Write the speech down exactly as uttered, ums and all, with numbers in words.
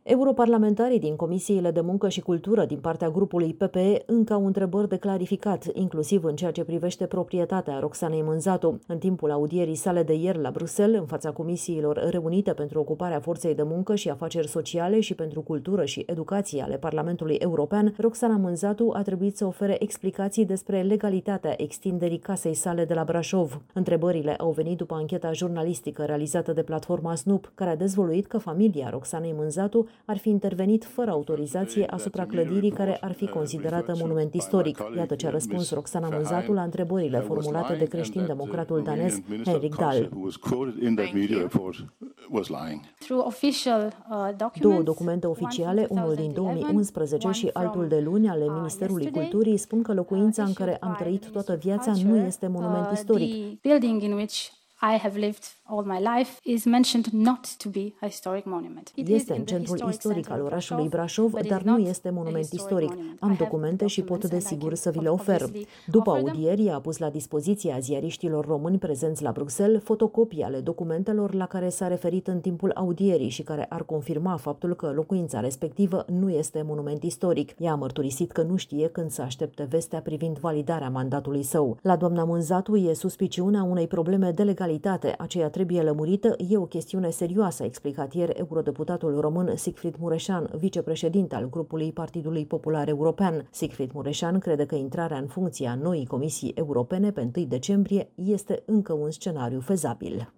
Europarlamentarii din Comisiile de Muncă și Cultură din partea grupului P P E încă au întrebări de clarificat, inclusiv în ceea ce privește proprietatea Roxanei Mânzatu. În timpul audierii sale de ieri la Bruxelles, în fața comisiilor reunite pentru ocuparea forței de muncă și afaceri sociale și pentru cultură și educație ale Parlamentului European, Roxana Mânzatu a trebuit să ofere explicații despre legalitatea extinderii casei sale de la Brașov. Întrebările au venit după ancheta jurnalistică realizată de platforma Snoop, care a dezvăluit că familia Roxanei Mânzatu ar fi intervenit fără autorizație asupra clădirii care ar fi considerată monument istoric. Iată ce a răspuns Roxana Mânzatu la întrebările formulate de creștin-democratul danez Henrik Dahl. Două documente oficiale, unul din două mii unsprezece și altul de luni, ale Ministerului Culturii, spun că locuința în care am trăit toată viața nu este monument istoric. I have lived all my life is mentioned not to be a historic monument. Este în centrul istoric al orașului Brașov, dar nu este monument istoric. Am documente și pot desigur să vi le ofer. După audieri, a pus la dispoziția ziariștilor români prezenți la Bruxelles fotocopii ale documentelor la care s-a referit în timpul audierii și care ar confirma faptul că locuința respectivă nu este monument istoric. Ea a mărturisit că nu știe când să aștepte vestea privind validarea mandatului său. La doamna Mânzatu e suspiciunea unei probleme de legalitate. Aceea trebuie lămurită, e o chestiune serioasă, a explicat ieri eurodeputatul român Sigfrid Mureșan, vicepreședinte al grupului Partidului Popular European. Sigfrid Mureșan crede că intrarea în funcție a noii Comisii Europene pe întâi decembrie este încă un scenariu fezabil.